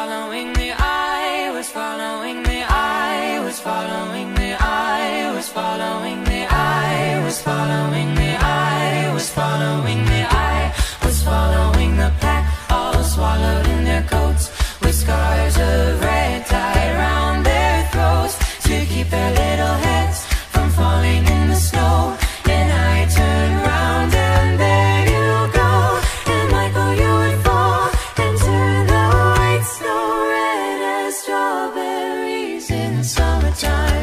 following the eye, was following the eye, was following the eye, was following the eye, was following the eye, was following the eye, was following the pack, all swallowed in their coats, with scarves of red tied round their throats, to keep their little heads from falling in the snow. And I turned round and there you go, and Michael, you would fall and turn the white snow red as strawberries in summertime.